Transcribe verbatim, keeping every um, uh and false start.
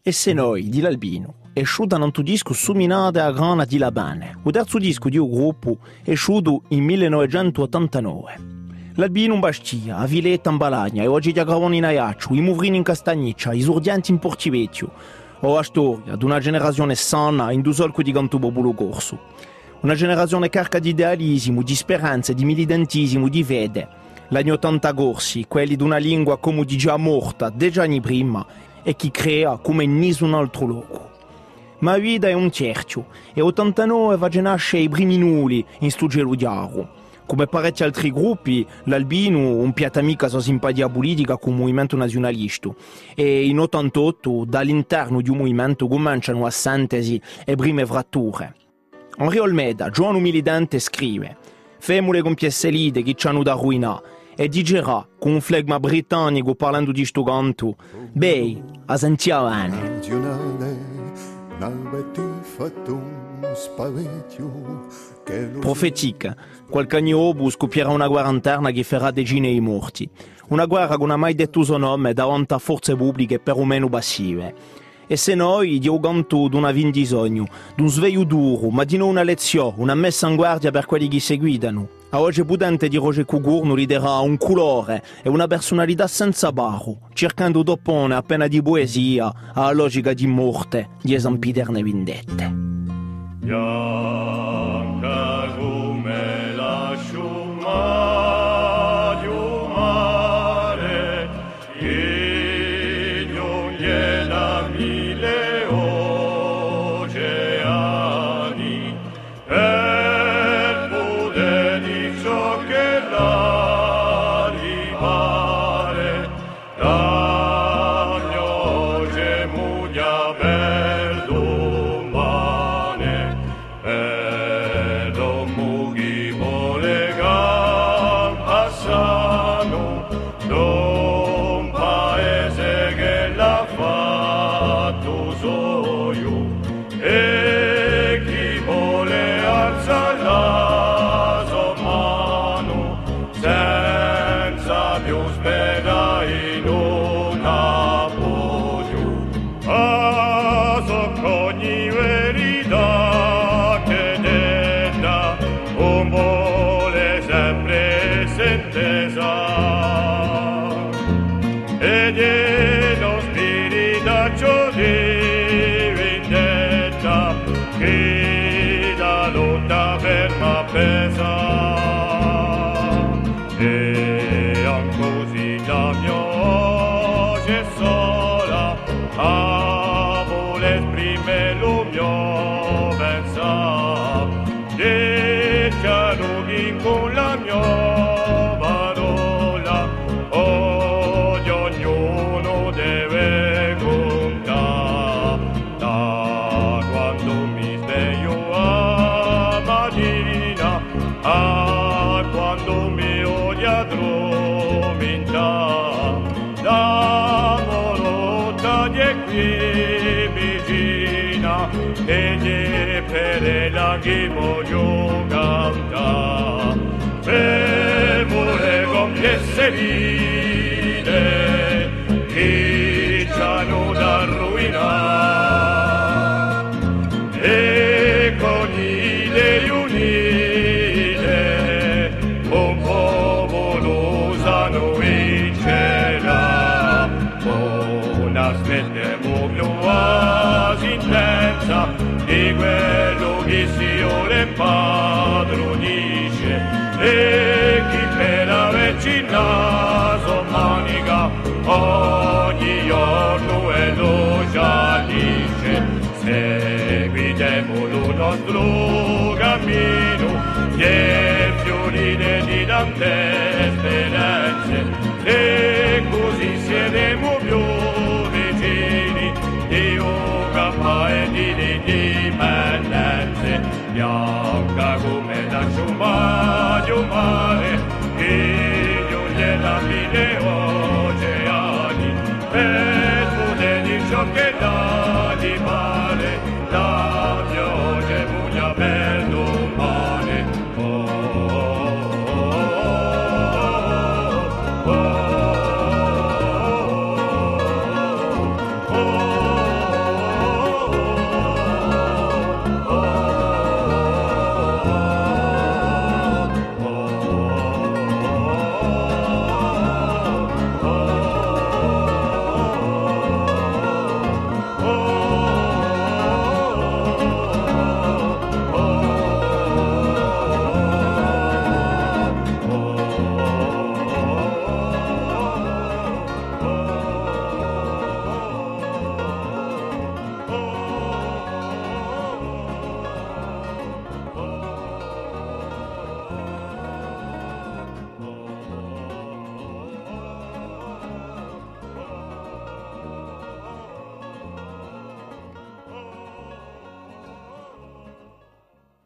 E se noi, di l'Albino, esciuta un disco suminata a grana di Labane, il terzo disco di un gruppo esciuto in millenovecentottantanove. L'Albino in Bastia, a Villetta in Balagna, e oggi gli agravoni in Aiaccio, i Muvrini in Castagniccia, i Surdianti in Portivecchio. O la storia di una generazione sana in due solco di canto popolo corso. Una generazione carica di idealismo, di speranze, di militantismo, di fede. L'anni ottanta corsi, quelli di una lingua come di già morta, già anni prima, e chi crea come in nessun altro luogo. Ma la vita è un cerchio, e ottantanove va a nascere i primi nulli in sto gelo diaro. Come parecchi altri gruppi, l'Albino un piatta mica sua simpatia politica con il movimento nazionalista. E in ottantotto, dall'interno di un movimento cominciano a sentesi e prime fratture. Henri Olmeda, giovane militante, scrive: «Femole con piesse lide che ci hanno da ruinare», e digerà con un flegma britannico parlando di sto canto: «Bei, a sentiavane». Profetica, qualche anno dopo scoppierà una guerra interna che farà decine di morti. Una guerra che non ha mai detto suo nome davanti a forze pubbliche perlomeno passive. E se noi diamo canto di una vita di sogno, di un sveglio duro, ma di non una lezione, una messa in guardia per quelli che seguitano. A oggi potente di Roger Cugurno gli darà un colore e una personalità senza baro, cercando d'opporre appena di poesia alla logica di morte di esampiterne vendette. Bianca come la sciuma di un mare, che non gliela mille oceani, per poter di ciò che la ripare, l'agno gemuglia perdombane, perdo mughi polegam passano, d'un paese che l'ha fatto soio, e chi vuole alza la sua mano, senza più spera in un appoggio. A soccogni verità che detta, un vuole sempre sentesa, e dieno spiritaccio di vendetta, che da lotta ferma pesa. E ancosì la mia voce sola a vuole esprimere lo mio pensare, diciano che con la mia parola oggi ognuno deve contare. Da quando mi sveglio a mattina a quando mi odia addormentare, la morotta di qui vicina e di per la che voglio cantare, fermole con piesse ride che ci hanno da rovinare, e con idee unite un popolo sano vincerà. Una aspettiamo più quasi intensa di quello che si ora impadronisce, e chi per averci il naso manica ogni giorno e lo giallisce. Seguitemo il nostro cammino, e fiorire di tante speranze, e così siamo più vicini di Ucapa e di indipendenze. Bianca come la sciuma di un mare, che non gliela mille oceani, per poter di ciò che dà di mare.